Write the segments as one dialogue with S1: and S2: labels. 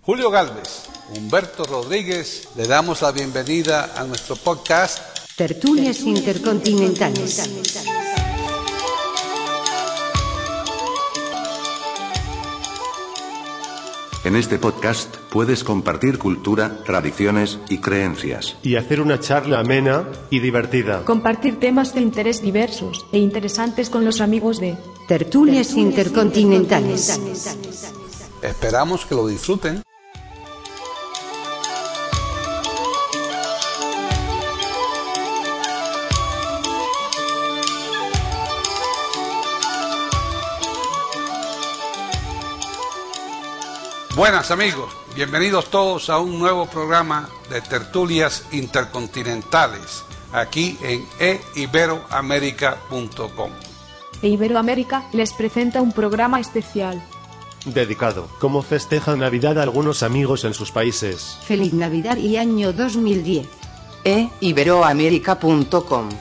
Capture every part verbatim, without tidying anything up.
S1: Julio Gálvez, Humberto Rodríguez, le damos la bienvenida a nuestro podcast
S2: Tertulias Intercontinentales.
S3: En este podcast puedes compartir cultura, tradiciones y creencias.
S4: Y hacer una charla amena y divertida.
S5: Compartir temas de interés diversos e interesantes con los amigos de
S2: Tertulias Intercontinentales.
S1: Esperamos que lo disfruten. Buenas amigos, bienvenidos todos a un nuevo programa de Tertulias Intercontinentales, aquí en e iberoamerica punto com.
S5: E Iberoamérica les presenta un programa especial
S4: dedicado cómo festejan Navidad a algunos amigos en sus países.
S2: Feliz Navidad y año dos mil diez.
S6: e iberoamerica punto com.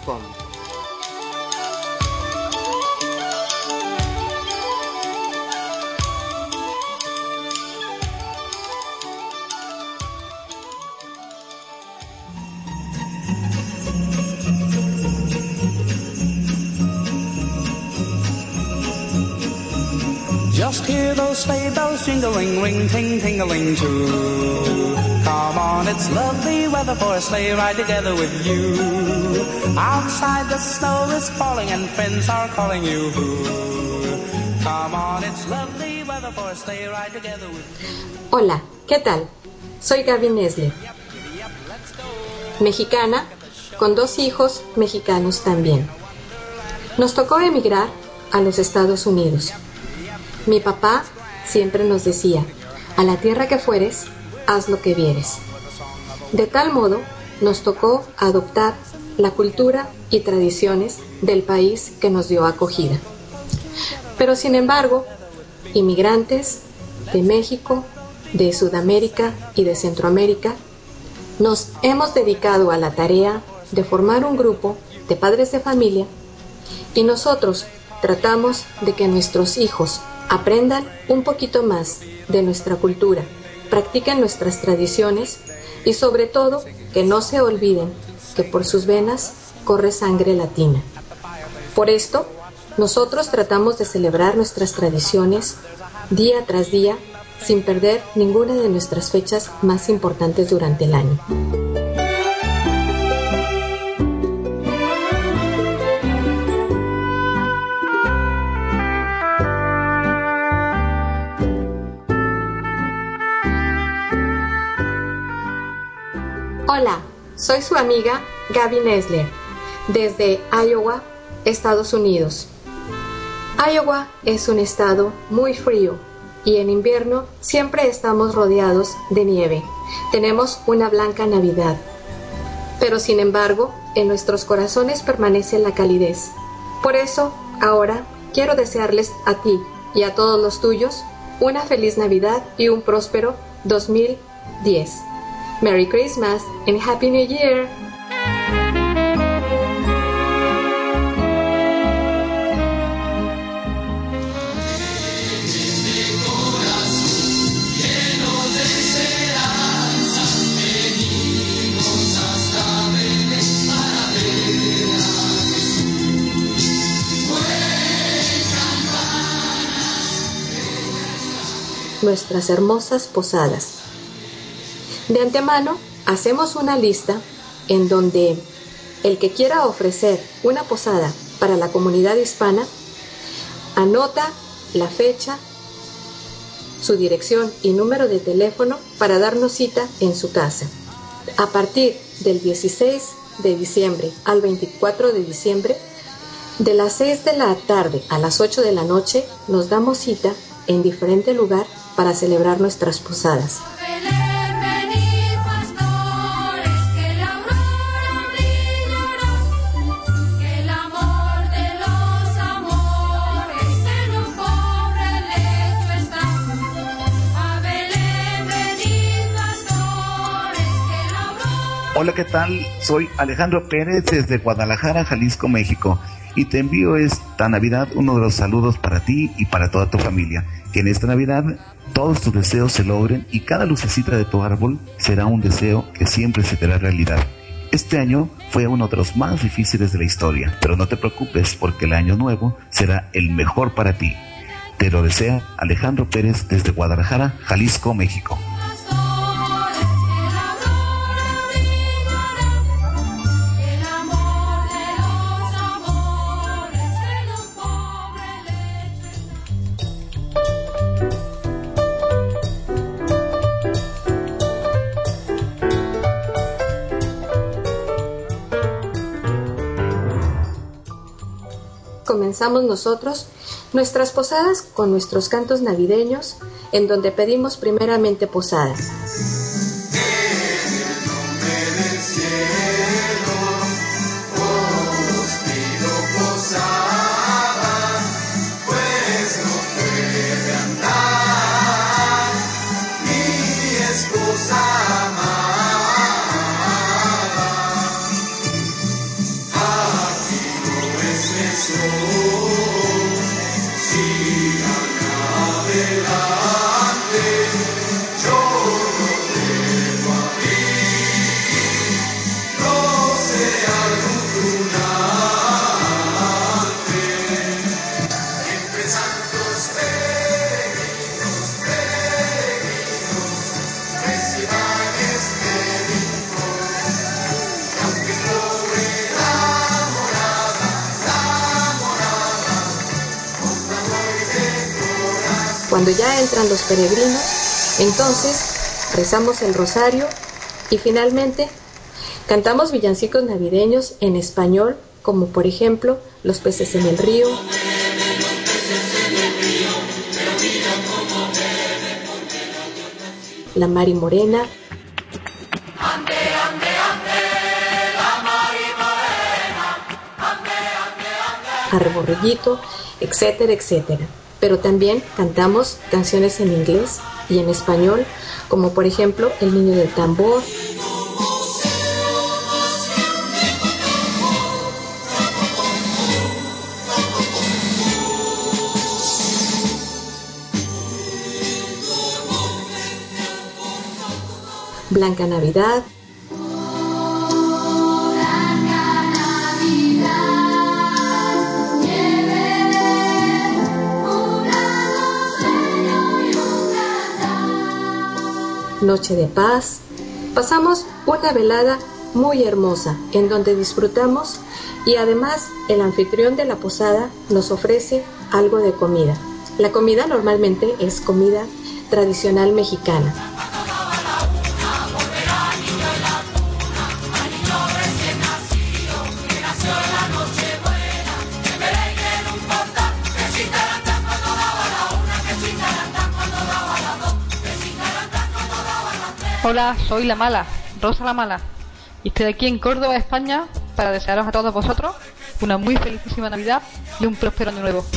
S7: Just hear those sleigh bells jingling, ring, ting, tingling too. Come on, it's lovely weather for a sleigh ride together with you. Outside the snow is falling and friends are calling you. Come on, it's lovely weather for a sleigh ride together with you.
S8: Hola, ¿qué tal? Soy Gaby Nesle, mexicana, con dos hijos mexicanos también. Nos tocó emigrar a los Estados Unidos. Mi papá siempre nos decía, a la tierra que fueres, haz lo que vieres. De tal modo, nos tocó adoptar la cultura y tradiciones del país que nos dio acogida. Pero sin embargo, inmigrantes de México, de Sudamérica y de Centroamérica, nos hemos dedicado a la tarea de formar un grupo de padres de familia y nosotros tratamos de que nuestros hijos aprendan un poquito más de nuestra cultura, practiquen nuestras tradiciones y sobre todo que no se olviden que por sus venas corre sangre latina. Por esto, nosotros tratamos de celebrar nuestras tradiciones día tras día sin perder ninguna de nuestras fechas más importantes durante el año. Hola, soy su amiga Gaby Nesle, desde Iowa, Estados Unidos. Iowa es un estado muy frío y en invierno siempre estamos rodeados de nieve. Tenemos una blanca Navidad. Pero sin embargo, en nuestros corazones permanece la calidez. Por eso, ahora quiero desearles a ti y a todos los tuyos una feliz Navidad y un próspero dos mil diez. Merry Christmas and Happy New Year! Nuestras hermosas posadas. De antemano, hacemos una lista en donde el que quiera ofrecer una posada para la comunidad hispana anota la fecha, su dirección y número de teléfono para darnos cita en su casa. A partir del dieciséis de diciembre al veinticuatro de diciembre, de las seis de la tarde a las ocho de la noche, nos damos cita en diferente lugar para celebrar nuestras posadas.
S9: Hola, ¿qué tal? Soy Alejandro Pérez desde Guadalajara, Jalisco, México. y te envío esta Navidad uno de los saludos para ti y para toda tu familia. Que en esta Navidad todos tus deseos se logren y cada lucecita de tu árbol será un deseo que siempre se te hará realidad. Este año fue uno de los más difíciles de la historia, pero no te preocupes porque el año nuevo será el mejor para ti. Te lo desea Alejandro Pérez desde Guadalajara, Jalisco, México.
S8: Comenzamos nosotros nuestras posadas con nuestros cantos navideños, en donde pedimos primeramente posadas. Cuando ya entran los peregrinos, entonces rezamos el rosario y finalmente cantamos villancicos navideños en español, como por ejemplo Los peces en el río, La Mari Morena, Arborreguito, etcétera, etcétera. Pero también cantamos canciones en inglés y en español, como por ejemplo El Niño del Tambor, Blanca Navidad, Noche de Paz. Pasamos una velada muy hermosa en donde disfrutamos y además el anfitrión de la posada nos ofrece algo de comida. La comida normalmente es comida tradicional mexicana.
S10: Hola, soy la Mala, Rosa la Mala, y estoy aquí en Córdoba, España, para desearos a todos vosotros una muy felicísima Navidad y un próspero año nuevo.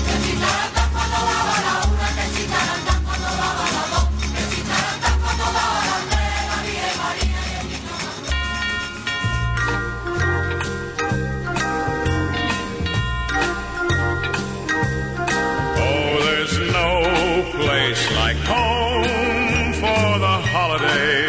S11: Oh, there's no place like home for the holidays.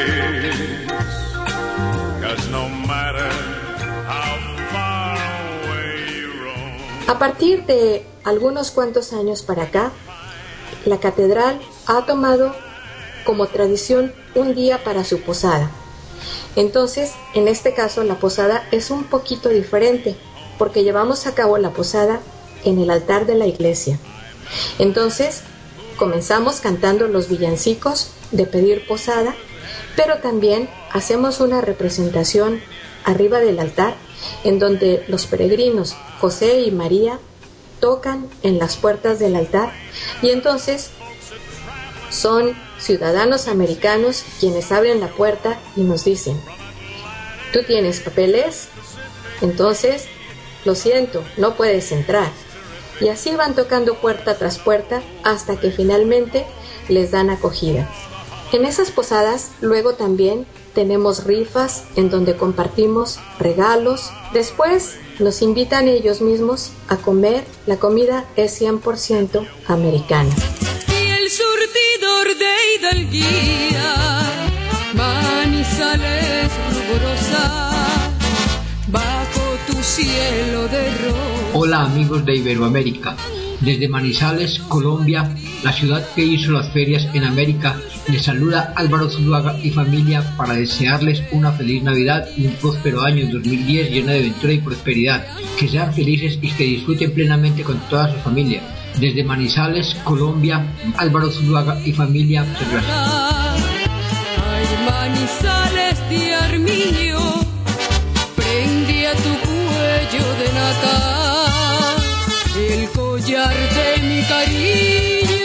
S8: A partir de algunos cuantos años para acá, la catedral ha tomado como tradición un día para su posada. Entonces, en este caso, la posada es un poquito diferente, porque llevamos a cabo la posada en el altar de la iglesia. Entonces, comenzamos cantando los villancicos de pedir posada, pero también hacemos una representación arriba del altar en donde los peregrinos José y María tocan en las puertas del altar y entonces son ciudadanos americanos quienes abren la puerta y nos dicen: ¿tú tienes papeles? Entonces, lo siento, no puedes entrar. Y así van tocando puerta tras puerta hasta que finalmente les dan acogida. En esas posadas luego también tenemos rifas en donde compartimos regalos. Después nos invitan ellos mismos a comer. La comida es cien por ciento americana.
S12: Y el surtidor de Hidalguía, Manizales ruborosa, bajo tu cielo de rosa.
S13: Hola amigos de Iberoamérica. Desde Manizales, Colombia, la ciudad que hizo las ferias en América, les saluda Álvaro Zuluaga y familia para desearles una feliz Navidad y un próspero año dos mil diez lleno de aventura y prosperidad. Que sean felices y que disfruten plenamente con toda su familia. Desde Manizales, Colombia, Álvaro Zuluaga y familia, muchas gracias.
S12: Ay, Manizales de Armiño, prendí a tu cuello de nata el collar de mi cariño.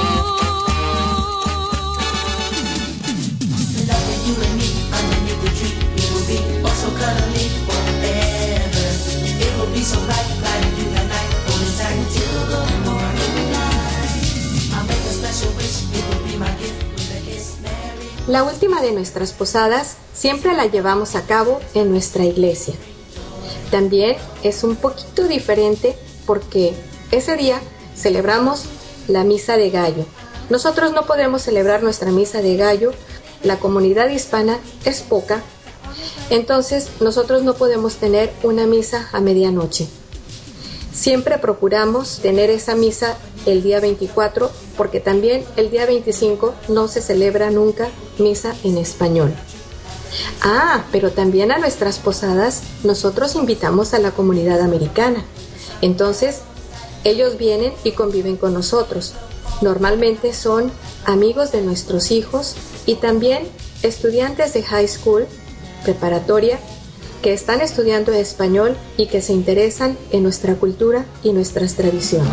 S8: La última de nuestras posadas siempre la llevamos a cabo en nuestra iglesia. También es un poquito diferente porque ese día celebramos la misa de gallo. Nosotros no podemos celebrar nuestra misa de gallo, la comunidad hispana es poca, entonces nosotros no podemos tener una misa a medianoche. Siempre procuramos tener esa misa el día veinticuatro, porque también el día veinticinco no se celebra nunca misa en español. Ah, pero también a nuestras posadas nosotros invitamos a la comunidad americana. Entonces, ellos vienen y conviven con nosotros. Normalmente son amigos de nuestros hijos y también estudiantes de high school, preparatoria, que están estudiando español y que se interesan en nuestra cultura y nuestras tradiciones.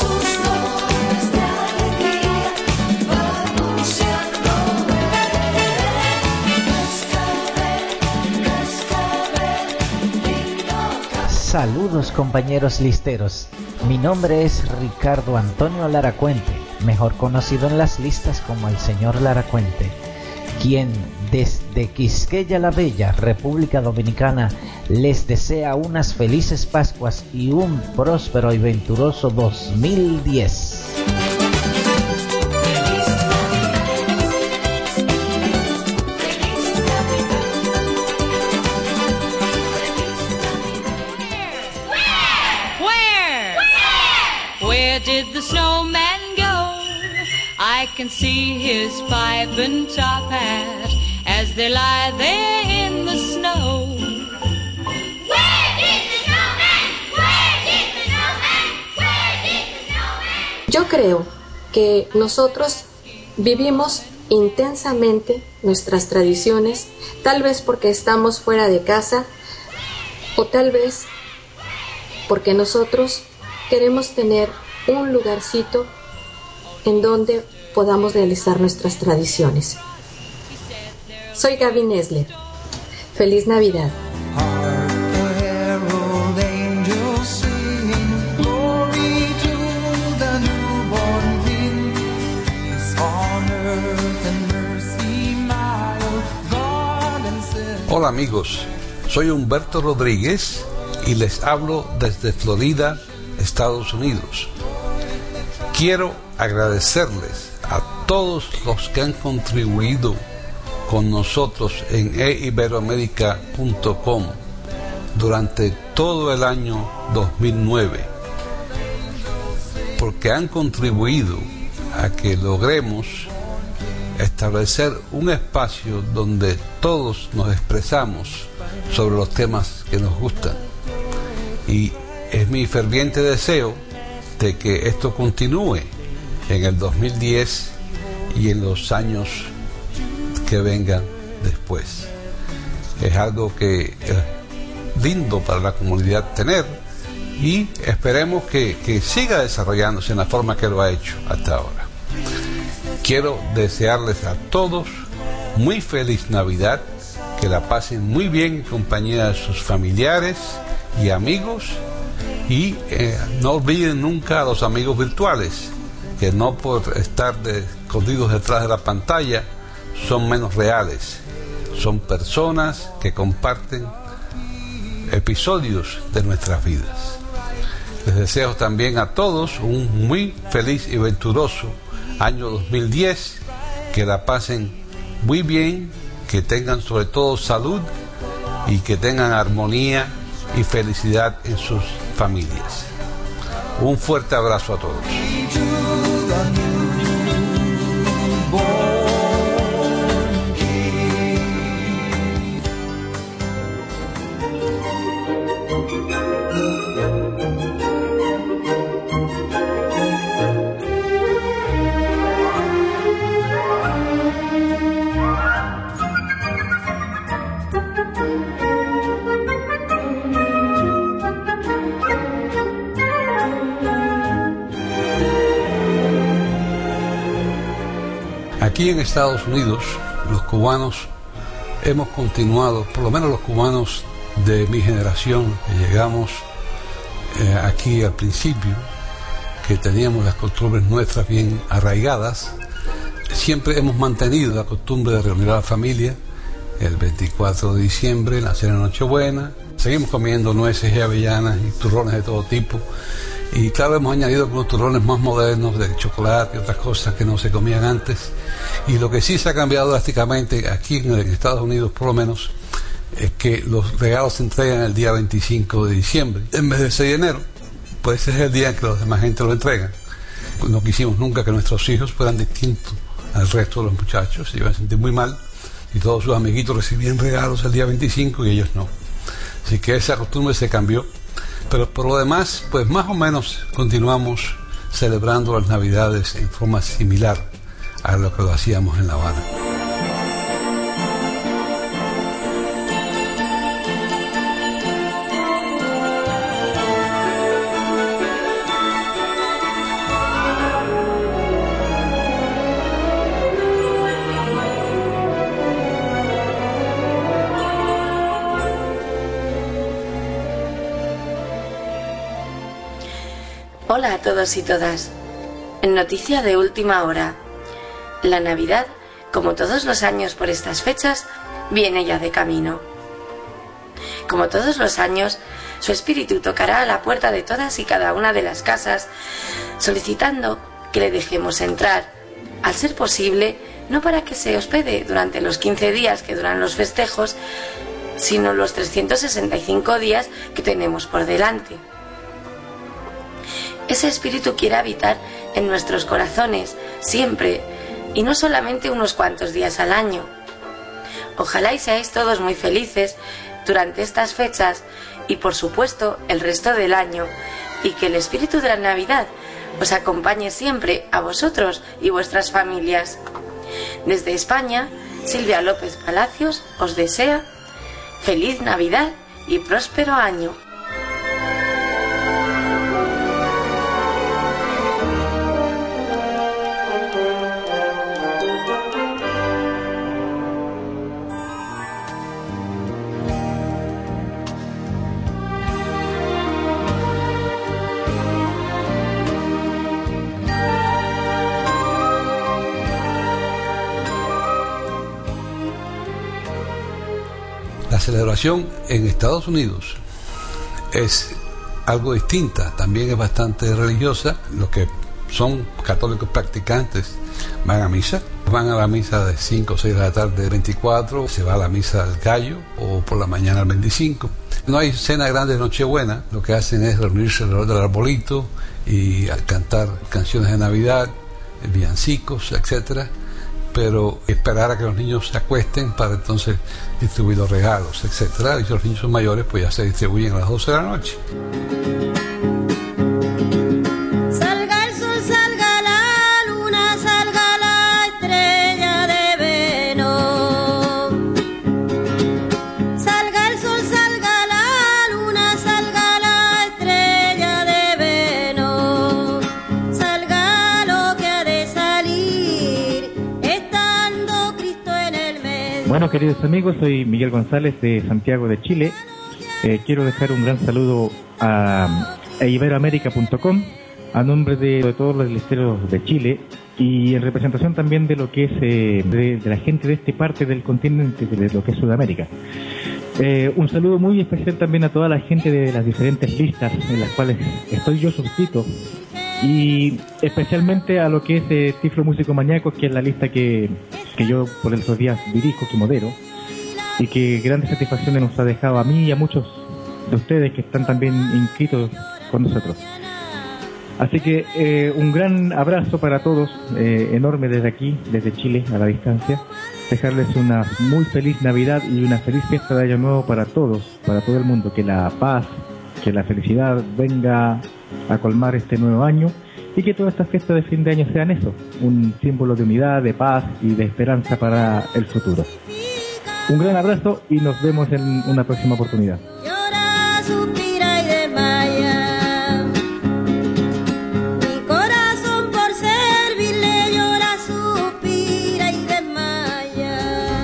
S14: Saludos compañeros listeros, mi nombre es Ricardo Antonio Laracuente, mejor conocido en las listas como el señor Laracuente, quien desde Quisqueya la Bella, República Dominicana, les desea unas felices Pascuas y un próspero y venturoso dos mil diez.
S12: Did the snowman go? I can see his pipe and top hat as they lie there in the snow.
S15: Where did the snowman? Where did the snowman? Where did the snowman?
S8: Yo creo que nosotros vivimos intensamente nuestras tradiciones, tal vez porque estamos fuera de casa o tal vez porque nosotros queremos tener un lugarcito en donde podamos realizar nuestras tradiciones. Soy Gaby Nesler. Feliz Navidad.
S1: Hola amigos, soy Humberto Rodríguez y les hablo desde Florida, Estados Unidos. Quiero agradecerles a todos los que han contribuido con nosotros en e iberoamerica punto com durante todo el año dos mil nueve, porque han contribuido a que logremos establecer un espacio donde todos nos expresamos sobre los temas que nos gustan. Y es mi ferviente deseo de que esto continúe en el dos mil diez y en los años que vengan después. Es algo que es lindo para la comunidad tener y esperemos que, que siga desarrollándose en la forma que lo ha hecho hasta ahora. Quiero desearles a todos muy feliz Navidad, que la pasen muy bien en compañía de sus familiares y amigos. Y eh, no olviden nunca a los amigos virtuales, que no por estar de, escondidos detrás de la pantalla son menos reales. son personas que comparten episodios de nuestras vidas. Les deseo también a todos un muy feliz y venturoso año dos mil diez, que la pasen muy bien, que tengan sobre todo salud y que tengan armonía y felicidad en sus familias. Un fuerte abrazo a todos. Aquí en Estados Unidos, los cubanos hemos continuado, por lo menos los cubanos de mi generación, que llegamos eh, aquí al principio, que teníamos las costumbres nuestras bien arraigadas, siempre hemos mantenido la costumbre de reunir a la familia el veinticuatro de diciembre, la cena de Nochebuena. Seguimos comiendo nueces y avellanas y turrones de todo tipo. Y claro, hemos añadido algunos turrones más modernos de chocolate y otras cosas que no se comían antes. Y lo que sí se ha cambiado drásticamente aquí en Estados Unidos, por lo menos, es que los regalos se entregan el día veinticinco de diciembre en vez del seis de enero. Pues ese es el día en que los demás gente lo entregan. No quisimos nunca que nuestros hijos fueran distintos al resto de los muchachos. Se iban a sentir muy mal y todos sus amiguitos recibían regalos el día veinticinco y ellos no. Así que esa costumbre se cambió. Pero por lo demás, pues más o menos continuamos celebrando las Navidades en forma similar a lo que lo hacíamos en La Habana.
S16: Hola a todos y todas. En noticia de última hora, la Navidad, como todos los años por estas fechas, viene ya de camino. Como todos los años, su espíritu tocará a la puerta de todas y cada una de las casas, solicitando que le dejemos entrar, al ser posible, no para que se hospede durante los quince días que duran los festejos, sino los trescientos sesenta y cinco días que tenemos por delante. Ese espíritu quiere habitar en nuestros corazones, siempre, y no solamente unos cuantos días al año. Ojalá y seáis todos muy felices durante estas fechas y, por supuesto, el resto del año, y que el espíritu de la Navidad os acompañe siempre a vosotros y vuestras familias. Desde España, Silvia López Palacios os desea feliz Navidad y próspero año.
S1: La celebración en Estados Unidos es algo distinta, también es bastante religiosa. Los que son católicos practicantes van a misa, van a la misa de cinco o seis de la tarde del veinticuatro, se va a la misa del gallo o por la mañana al veinticinco. No hay cena grande de Nochebuena, lo que hacen es reunirse alrededor del arbolito y cantar canciones de Navidad, villancicos, etcétera, pero esperar a que los niños se acuesten para entonces distribuir los regalos, etcétera. Y si los niños son mayores, pues ya se distribuyen a las doce de la noche.
S15: Salga el sol, salga la luna, salga la estrella de verano. Salga el sol, salga la luna, salga la estrella de verano. Salga lo que ha de salir, estando Cristo en el medio.
S17: Bueno, queridos amigos, soy Miguel González de Santiago de Chile. Eh, quiero dejar un gran saludo a, a iberoamerica punto com a nombre de, de todos los listeros de Chile, y en representación también de lo que es eh, de, de la gente de esta parte del continente, de lo que es Sudamérica. Eh, un saludo muy especial también a toda la gente de las diferentes listas en las cuales estoy yo suscrito, y especialmente a lo que es eh, Tiflo Músico Maníaco, que es la lista que, que yo por estos días dirijo, que modero, y que grandes satisfacciones nos ha dejado a mí y a muchos de ustedes que están también inscritos con nosotros. Así que eh, un gran abrazo para todos, eh, enorme desde aquí, desde Chile, a la distancia. Dejarles una muy feliz Navidad y una feliz fiesta de Año Nuevo para todos, para todo el mundo. Que la paz, que la felicidad venga a colmar este nuevo año, y que todas estas fiestas de fin de año sean eso, un símbolo de unidad, de paz y de esperanza para el futuro. Un gran abrazo y nos vemos en una próxima oportunidad.
S15: Llora, suspira y desmaya. Mi corazón por servirle llora, suspira y desmaya.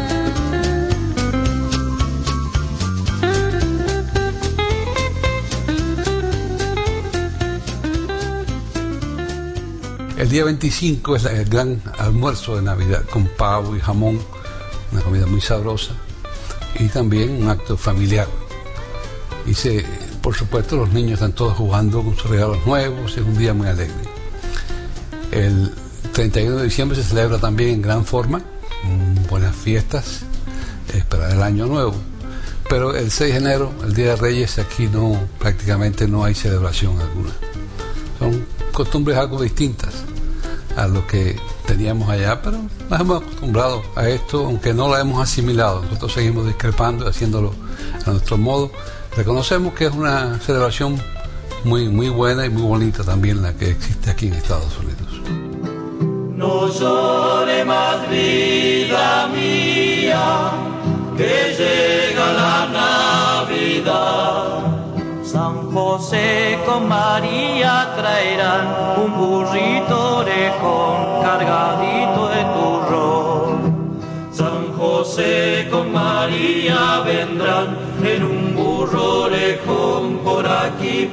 S1: El día veinticinco es el gran almuerzo de Navidad con pavo y jamón, una comida muy sabrosa, y también un acto familiar. Y se, por supuesto, los niños están todos jugando con sus regalos nuevos, es un día muy alegre. El treinta y uno de diciembre se celebra también en gran forma, buenas fiestas, es para el año nuevo. Pero el seis de enero, el Día de Reyes, aquí no, prácticamente no hay celebración alguna. Son costumbres algo distintas a lo que teníamos allá, pero nos hemos acostumbrado a esto, aunque no lo hemos asimilado. Nosotros seguimos discrepando y haciéndolo a nuestro modo. Reconocemos que es una celebración muy, muy buena y muy bonita también la que existe aquí en Estados Unidos.
S7: No llore más, vida mía, que llega la Navidad. San José con María traerán un burrito orejón cargadito de turrón. San José con María vendrán en un burro orejón, por aquí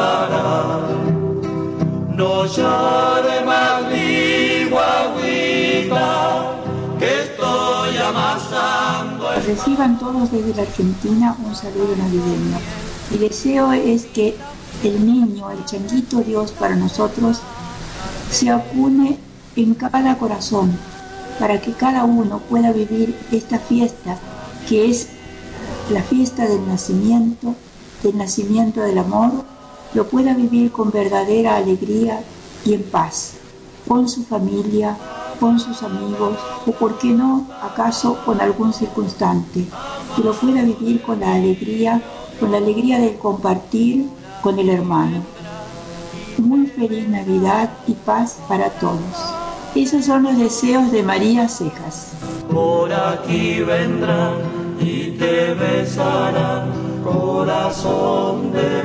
S7: pasarán. No llore más mi guaguita, que estoy amasando.
S18: Reciban todos desde la Argentina un saludo navideño. Mi deseo es que el niño, el changuito Dios para nosotros, se acune en cada corazón, para que cada uno pueda vivir esta fiesta, que es la fiesta del nacimiento, del nacimiento del amor, lo pueda vivir con verdadera alegría y en paz, con su familia, con sus amigos, o por qué no, acaso con algún circunstante, que lo pueda vivir con la alegría con la alegría de compartir con el hermano. Muy feliz Navidad y paz para todos. Esos son los deseos de María Cejas.
S7: Por aquí vendrán y te besarán, corazón de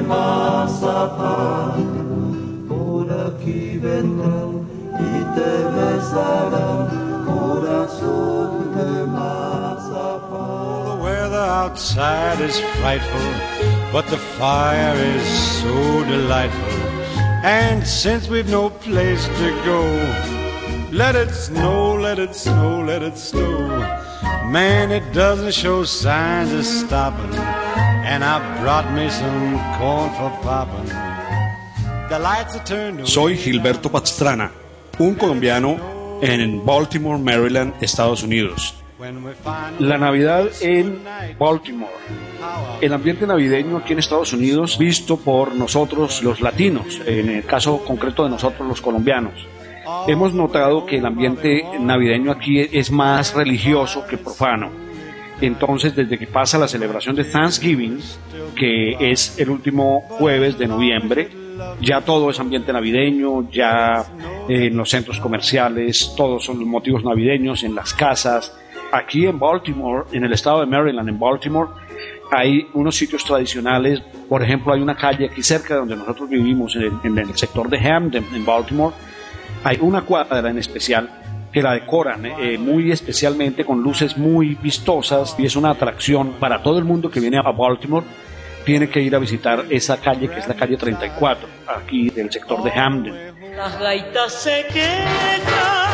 S7: mazapán. Por aquí vendrán y te besarán, corazón de mazapán.
S19: The weather outside is frightful, but the fire is so delightful. And since we've no place to go, let it snow, let it snow, let it snow. Man, it doesn't show signs of stopping, and I brought me some corn for popping. The lights are turned on.
S20: Soy Gilberto Pastrana, un colombiano en Baltimore, Maryland, Estados Unidos. La Navidad en Baltimore. El ambiente navideño aquí en Estados Unidos visto por nosotros los latinos, en el caso concreto de nosotros los colombianos. Hemos notado que el ambiente navideño aquí es más religioso que profano. Entonces, desde que pasa la celebración de Thanksgiving, que es el último jueves de noviembre, ya todo es ambiente navideño, ya eh, en los centros comerciales, todos son los motivos navideños, en las casas. Aquí en Baltimore, en el estado de Maryland, en Baltimore, hay unos sitios tradicionales. Por ejemplo, hay una calle aquí cerca de donde nosotros vivimos, en el, en el sector de Hamden, en Baltimore. Hay una cuadra en especial que la decoran eh, muy especialmente con luces muy vistosas, y es una atracción para todo el mundo que viene a Baltimore. Tiene que ir a visitar esa calle, que es la calle treinta y cuatro, aquí del sector de Hamden.
S7: Las gaitas se quedan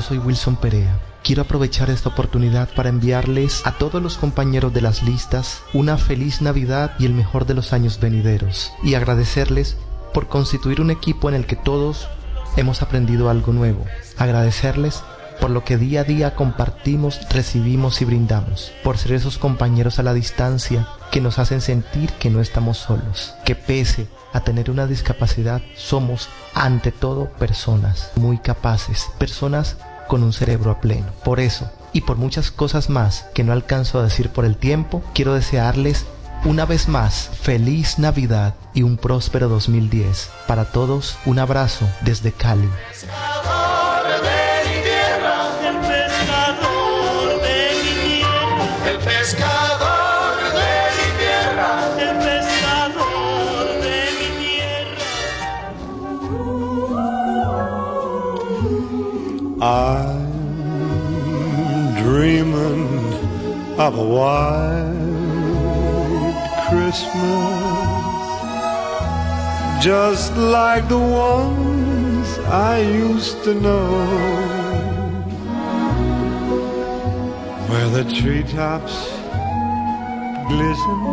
S21: soy Wilson Perea. Quiero aprovechar esta oportunidad para enviarles a todos los compañeros de las listas una feliz Navidad y el mejor de los años venideros, y agradecerles por constituir un equipo en el que todos hemos aprendido algo nuevo. Agradecerles por lo que día a día compartimos, recibimos y brindamos, por ser esos compañeros a la distancia que nos hacen sentir que no estamos solos, que pese a tener una discapacidad somos ante todo personas muy capaces, personas con un cerebro a pleno. Por eso, y por muchas cosas más que no alcanzo a decir por el tiempo, quiero desearles una vez más feliz Navidad y un próspero dos mil diez. Para todos, un abrazo desde Cali.
S19: I'm dreaming of a white Christmas, just like the ones I used to know, where the treetops glisten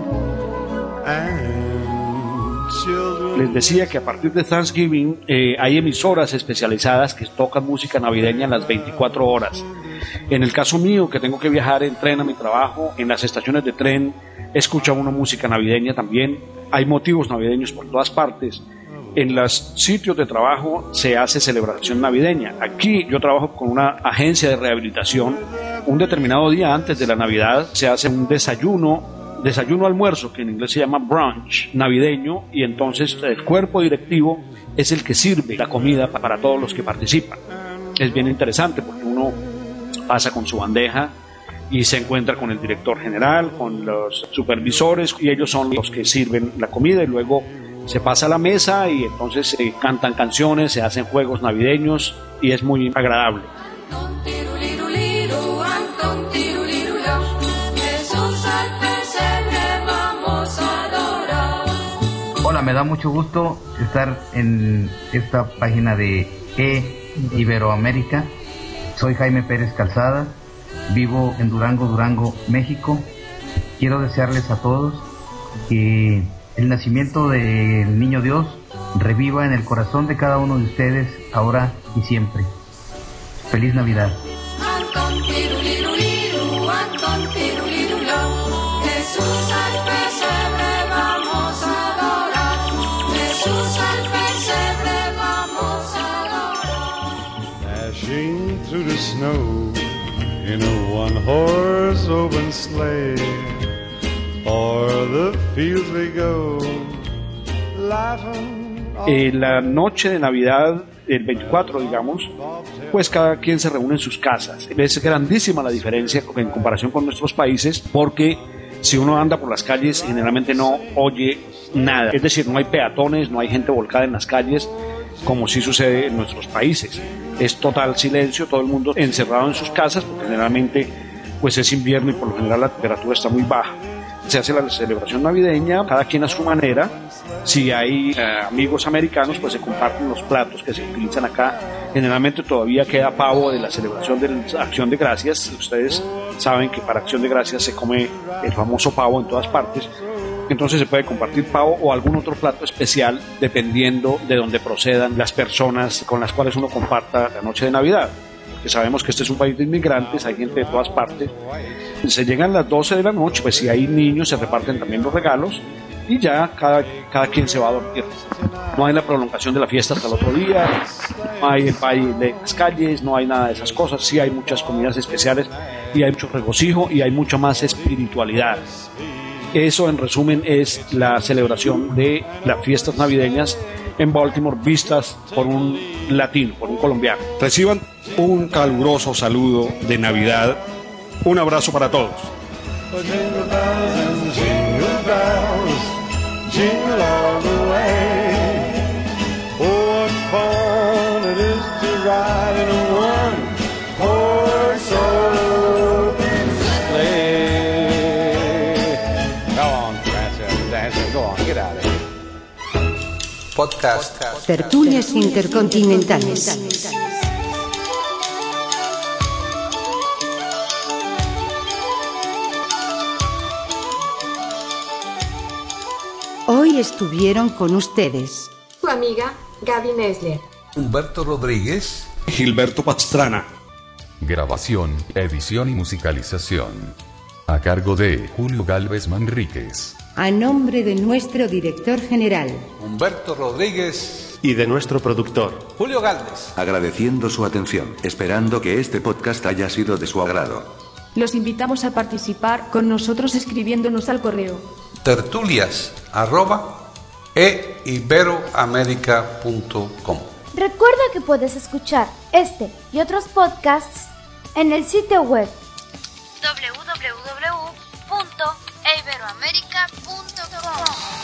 S19: and
S20: Les decía que a partir de Thanksgiving eh, hay emisoras especializadas que tocan música navideña en las veinticuatro horas. En el caso mío, que tengo que viajar en tren a mi trabajo, en las estaciones de tren escucha una música navideña también. Hay motivos navideños por todas partes. En los sitios de trabajo se hace celebración navideña. Aquí yo trabajo con una agencia de rehabilitación. Un determinado día antes de la Navidad se hace un desayuno desayuno almuerzo, que en inglés se llama brunch navideño, y entonces el cuerpo directivo es el que sirve la comida para todos los que participan. Es bien interesante porque uno pasa con su bandeja y se encuentra con el director general, con los supervisores, y ellos son los que sirven la comida, y luego se pasa a la mesa y entonces se cantan canciones, se hacen juegos navideños y es muy agradable.
S22: Hola, me da mucho gusto estar en esta página de E-Iberoamérica. Soy Jaime Pérez Calzada, vivo en Durango, Durango, México. Quiero desearles a todos que el nacimiento del Niño Dios reviva en el corazón de cada uno de ustedes, ahora y siempre. Feliz Navidad.
S19: Through the snow in a one-horse open sleigh, o'er the fields we go, laughing.
S20: En la noche de Navidad, el veinticuatro, digamos, pues cada quien se reúne en sus casas. Es grandísima la diferencia en comparación con nuestros países, porque si uno anda por las calles generalmente no oye nada. Es decir, no hay peatones, no hay gente volcada en las calles, como sí sucede en nuestros países. Es total silencio, todo el mundo encerrado en sus casas, porque generalmente pues es invierno y por lo general la temperatura está muy baja. Se hace la celebración navideña, cada quien a su manera. Si hay eh, amigos americanos, pues se comparten los platos que se utilizan acá. Generalmente todavía queda pavo de la celebración de la Acción de Gracias. Ustedes saben que para Acción de Gracias se come el famoso pavo en todas partes. Entonces se puede compartir pavo o algún otro plato especial dependiendo de donde procedan las personas con las cuales uno comparta la noche de Navidad, porque sabemos que este es un país de inmigrantes, hay gente de todas partes. Se llegan las doce de la noche, pues si hay niños se reparten también los regalos y ya cada, cada quien se va a dormir. No hay la prolongación de la fiesta hasta el otro día, no hay el baile en las calles, no hay nada de esas cosas. Sí hay muchas comidas especiales y hay mucho regocijo y hay mucha más espiritualidad. Eso, en resumen, es la celebración de las fiestas navideñas en Baltimore, vistas por un latino, por un colombiano. Reciban un caluroso saludo de Navidad. Un abrazo para todos.
S2: Podcast. Tertulias intercontinentales. Hoy estuvieron con ustedes
S8: su amiga Gaby Nesler,
S1: Humberto Rodríguez,
S20: Gilberto Pastrana.
S3: Grabación, edición y musicalización a cargo de Julio Galvez Manríquez.
S2: a nombre de nuestro director general,
S1: Humberto Rodríguez,
S4: y de nuestro productor,
S1: Julio Galvez.
S5: Agradeciendo su atención, esperando que este podcast haya sido de su agrado.
S23: Los invitamos a participar con nosotros escribiéndonos al correo
S1: tertulias arroba e iberoamerica punto com.
S24: Recuerda que puedes escuchar este y otros podcasts en el sitio web doble u doble u doble u punto e iberoamerica punto com.